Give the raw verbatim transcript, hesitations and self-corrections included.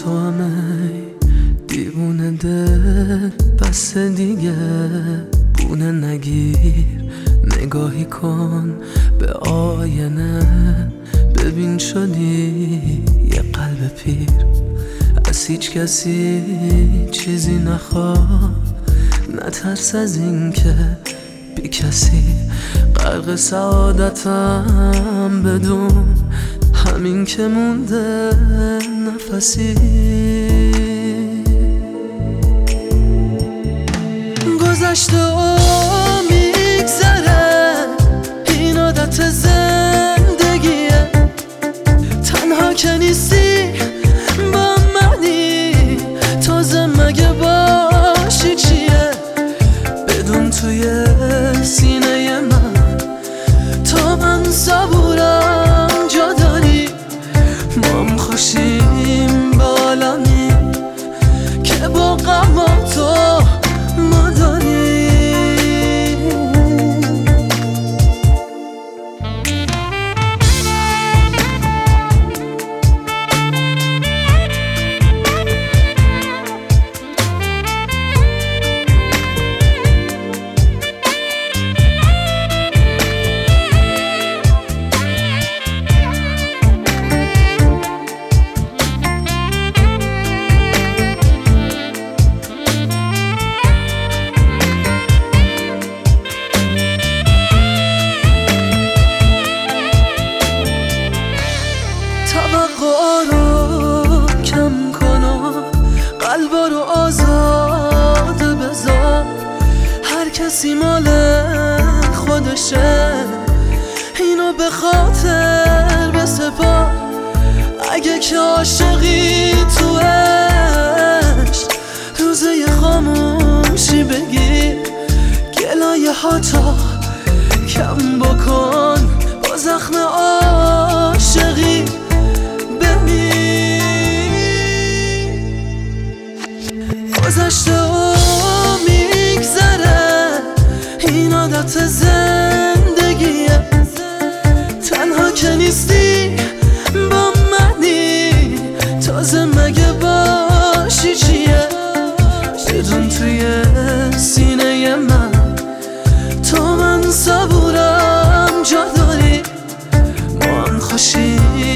تو همه دیوونه دل، بس دیگه بونه نگیر. نگاهی کن به آینه، ببین شدی یه قلب پیر. از هیچ کسی چیزی نخواه، نترس از این که بی کسی غرق سعادتم بدون همین که مونده نفسی. گذشته و میگذره، این عادت زندگیه. تنها که نیستی با منی، تازه مگه باشی چیه؟ بدون توی سینه من تا من صبورم جا داری. ما هم خوشیم با عالمی که با غم تو ما داریم. توقع رو کم کن و قلبا رو آزاد بذار. هر کسی مال خودشه، اینو به خاطر بسپار. اگه که عاشقی تو عشق، روزه ی خاموشی بگیر. گلایه ها تا کم بکن با زخم عاشقی. گذشته و میگذره، این عادت زندگیه. تنها که نیستی با منی، تازه مگه باشی چیه؟ بدون توی سینه من تا من صبورم جا داری. ما هم خوشی